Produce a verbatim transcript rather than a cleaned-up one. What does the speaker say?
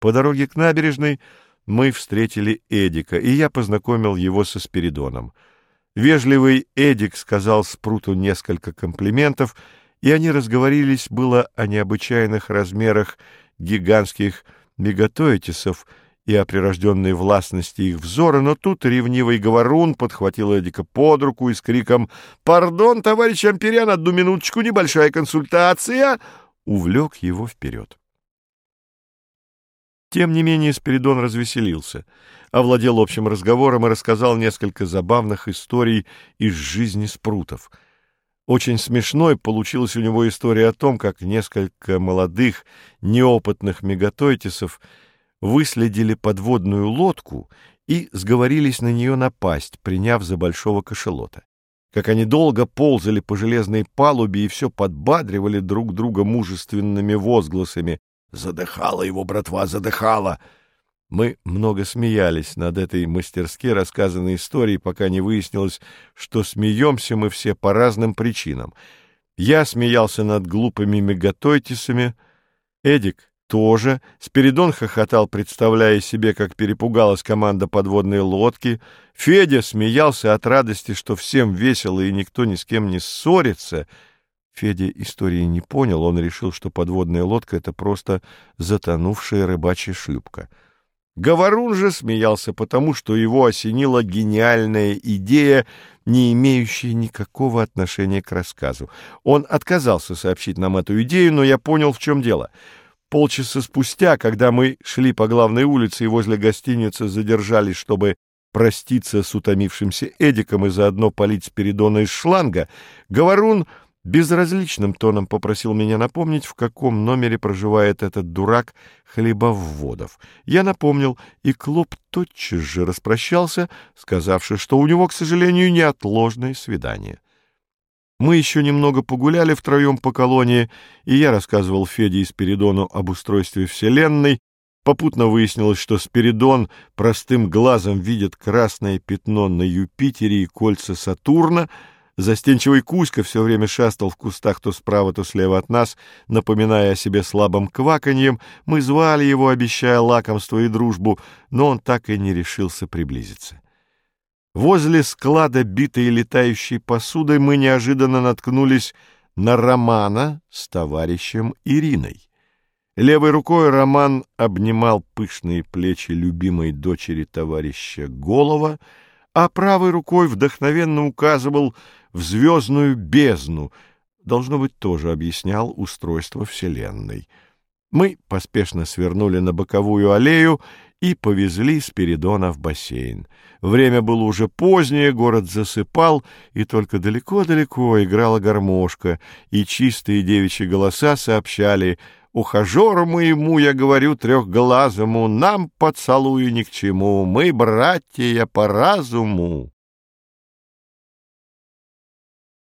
По дороге к набережной мы встретили Эдика, и я познакомил его со Спиридоном. Вежливый Эдик сказал Спруту несколько комплиментов, и они разговорились было о необычайных размерах гигантских мегатоэтисов и о прирожденной властности их взора, но тут ревнивый говорун подхватил Эдика под руку и с криком «Пардон, товарищ Амперян, одну минуточку, небольшая консультация!» увлек его вперед. Тем не менее Спиридон развеселился, овладел общим разговором и рассказал несколько забавных историй из жизни спрутов. Очень смешной получилась у него история о том, как несколько молодых, неопытных мегатоэтисов выследили подводную лодку и сговорились на нее напасть, приняв за большого кашалота. Как они долго ползали по железной палубе и все подбадривали друг друга мужественными возгласами «Задыхала его, братва, задыхала!». Мы много смеялись над этой мастерски рассказанной историей, пока не выяснилось, что смеемся мы все по разным причинам. Я смеялся над глупыми мегатоэтисами, Эдик тоже, Спиридон хохотал, представляя себе, как перепугалась команда подводной лодки, Федя смеялся от радости, что всем весело и никто ни с кем не ссорится. Федя истории не понял, он решил, что подводная лодка — это просто затонувшая рыбачья шлюпка. Говорун же смеялся потому, что его осенила гениальная идея, не имеющая никакого отношения к рассказу. Он отказался сообщить нам эту идею, но я понял, в чем дело. Полчаса спустя, когда мы шли по главной улице и возле гостиницы задержались, чтобы проститься с утомившимся Эдиком и заодно полить Спиридона из шланга, Говорун безразличным тоном попросил меня напомнить, в каком номере проживает этот дурак Хлебовводов. Я напомнил, и Клоп тотчас же распрощался, сказавши, что у него, к сожалению, неотложное свидание. Мы еще немного погуляли втроем по колонии, и я рассказывал Феде и Спиридону об устройстве Вселенной. Попутно выяснилось, что Спиридон простым глазом видит красное пятно на Юпитере и кольца Сатурна. Застенчивый Кузька все время шастал в кустах то справа, то слева от нас, напоминая о себе слабым кваканьем. Мы звали его, обещая лакомство и дружбу, но он так и не решился приблизиться. Возле склада битой летающей посудой мы неожиданно наткнулись на Романа с товарищем Ириной. Левой рукой Роман обнимал пышные плечи любимой дочери товарища Голова, а правой рукой вдохновенно указывал в звездную бездну, должно быть, тоже объяснял устройство Вселенной. Мы поспешно свернули на боковую аллею и повезли Спиридона в бассейн. Время было уже позднее, город засыпал, и только далеко-далеко играла гармошка, и чистые девичьи голоса сообщали: «Ухажеру моему, я говорю трехглазому, нам поцелуй ни к чему, мы братья по разуму».